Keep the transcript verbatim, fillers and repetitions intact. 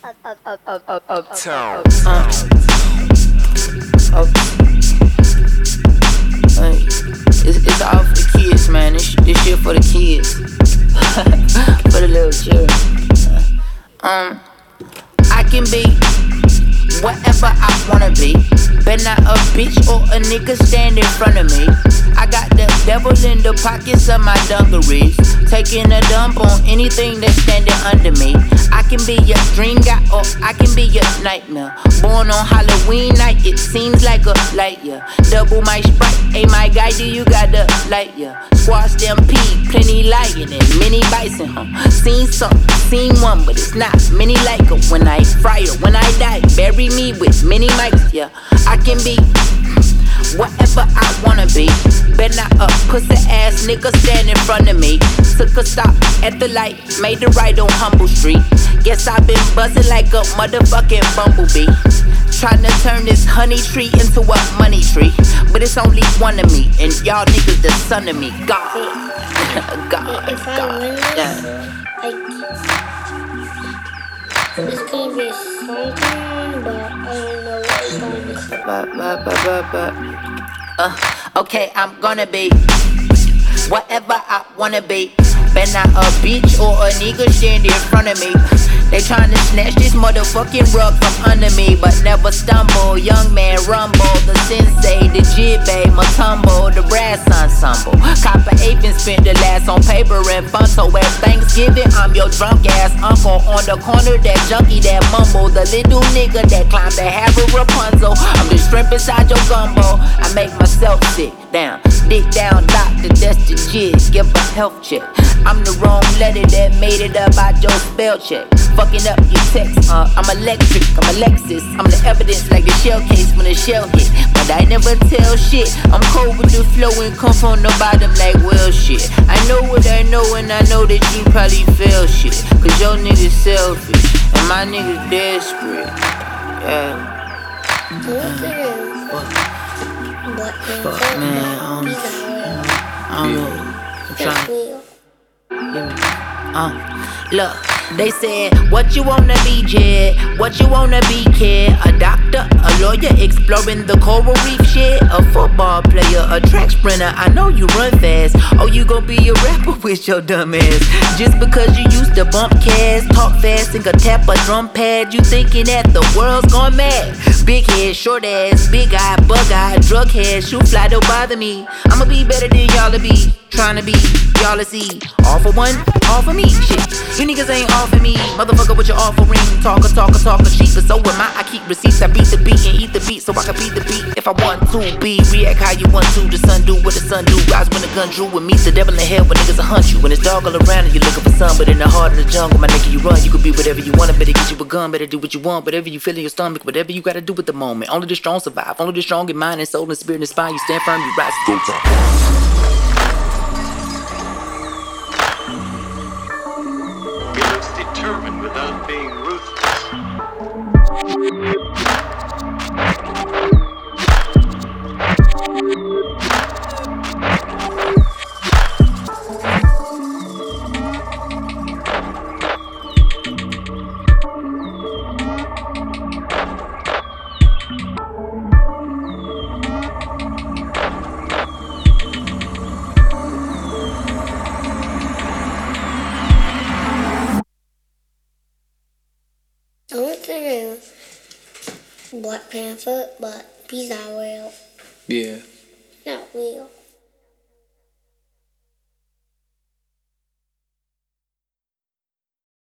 Uptown. Uh, up, uh, it's, it's all for the kids, man. This, this shit for the kids. For the little children. Um, I can be whatever I wanna be. But not a bitch or a nigga stand in front of me. I got the devil in the pockets of my dungarees, taking a dump on anything that's standing under me. I can be your dream guy or I can be your nightmare. Born on Halloween night, it seems like a light year. Double my sprite, hey my guy, do you got the light year? Squash them pee, plenty lion and many bison, huh? Seen some, seen one, but it's not many like her. When I fry her, when I die, bury me with many mics, yeah. I can be whatever I wanna be. Bet not a pussy ass nigga stand in front of me. Took a stop at the light, made the right on Humble Street. Guess I've been buzzing like a motherfucking bumblebee. Tryna turn this honey tree into a money tree. But it's only one of me, and y'all niggas the son of me. God, God, if I God. win this, Yeah. like, it's gonna be a song thing, but I don't know what it's gonna be. Ba, ba, ba, ba, ba. Uh, okay, I'm gonna be whatever I wanna be. Bet not a bitch or a nigga stand in front of me. They tryna snatch this motherfucking rug from under me, but never stumble. Young man rumble, the sensei, the jibbe, matumbo, the brass ensemble. Copper Apen spent the last on paper and fun. So at Thanksgiving, I'm your drunk ass uncle on the corner, that junkie that mumble, the little nigga that climbed the have a Rapunzel. I'm the shrimp inside your gumbo. I make myself sit down, dick down, doctor, that's the jizz, give a health check. I'm the wrong letter that made it up out your spell check. Fucking up your text, uh, I'm electric, I'm a Lexus. I'm the evidence like the shell case when the shell hit. But I never tell shit, I'm cold with the flow and come from the bottom like well shit. I know what I know and I know that you probably feel shit. Cause your niggas selfish and my niggas desperate. Yeah. Fuck, fuck, man, um, I don't know. I'm trying. Uh, look, they said, what you wanna be, Jed? What you wanna be, kid? A doctor, a lawyer, exploring the coral reef shit. A football player, a track sprinter, I know you run fast. Oh, you gon' be a rapper with your dumb ass. Just because you used to bump cast, talk fast, and could tap a drum pad, you thinking that the world's gone mad. Big head, short ass, big eye, bug eye, drug head, shoot fly, don't bother me. I'ma be better than y'all to be, tryna be, y'all to see. All for one, all for me, shit. You niggas ain't all for me, motherfucker with your offering. Talker, talker, talker, cheap, but so am I. I keep receipts, I beat the beat and eat the beat so I can beat the beat. If I want to be, react how you want to. The sun do what the sun do, rise when the gun drew. And meet the devil in hell when niggas will hunt you. When it's dark all around and you're looking for sun, but in the heart of the jungle, my nigga, you run. You could be whatever you want, better get you a gun, better do what you want. Whatever you feel in your stomach, whatever you gotta do with the moment. Only the strong survive, only the strong in mind and soul and spirit and spine. You stand firm, you rise. Go time. Determined without being ruthless. I want to do Black Panther, but he's not real. Yeah. Not real.